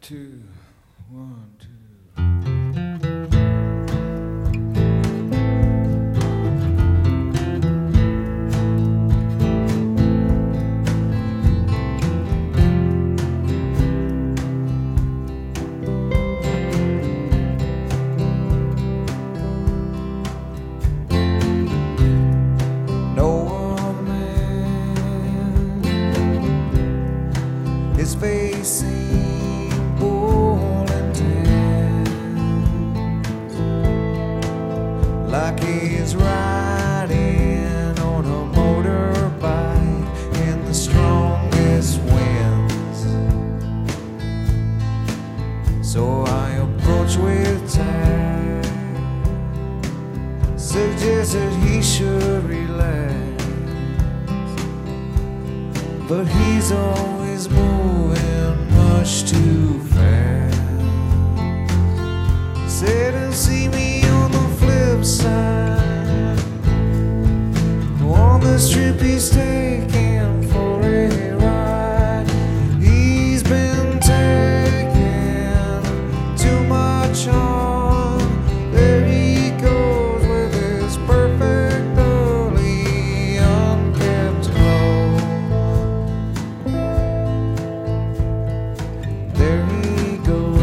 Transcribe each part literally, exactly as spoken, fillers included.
two, one, two. His face seemed boiling tan, like he's riding on a motorbike in the strongest winds. So I approached with tact, suggested he should relax, but he's always moving much too fast. Said he'll see me on the flip side. On this trip he's taking for a ride. He's been taking too much on. There he goes with his perfectly unkept clothes. There he goes.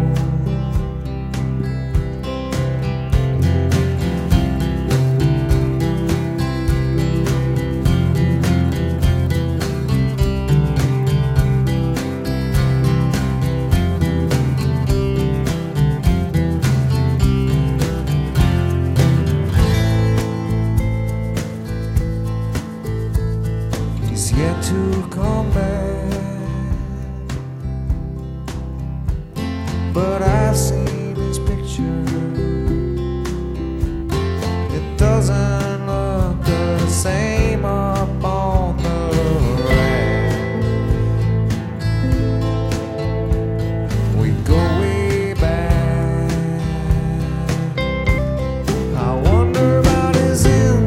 He's yet to come back, but I've seen his picture. It doesn't look the same up on the rack. We go way back. I wonder about his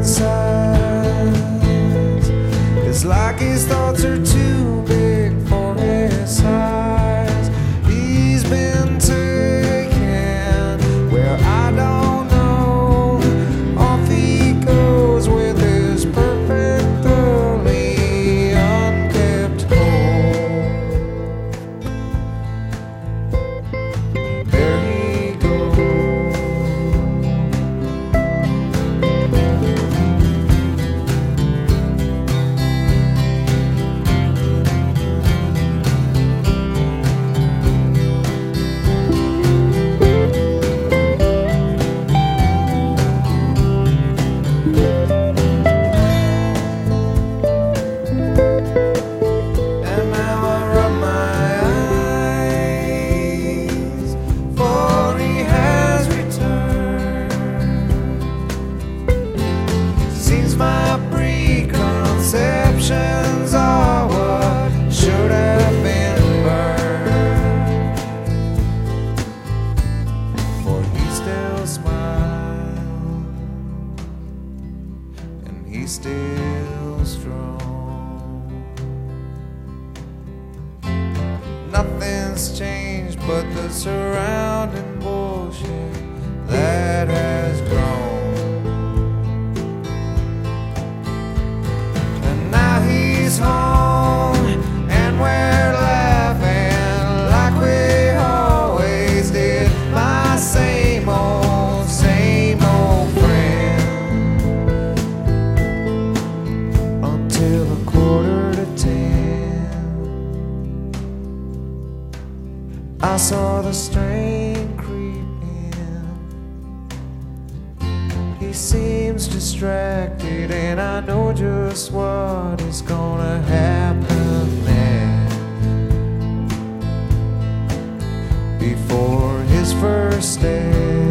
insides. It's like his thoughts are too big for his size. He's been taken where I don't know. Off he goes with his perfectly unkept home. There he goes. And now I rub my eyes, for he has returned. Seems my preconceptions are what should have been burned. For he still smiles, and he's still strong. Nothing's changed but the surrounding bullshit that has grown. And now he's home, and we're laughing like we always did. My same old, same old friend. Until a quarter to ten, I saw the strain creep in. He seems distracted, and I know just what is gonna happen next. Before his first day,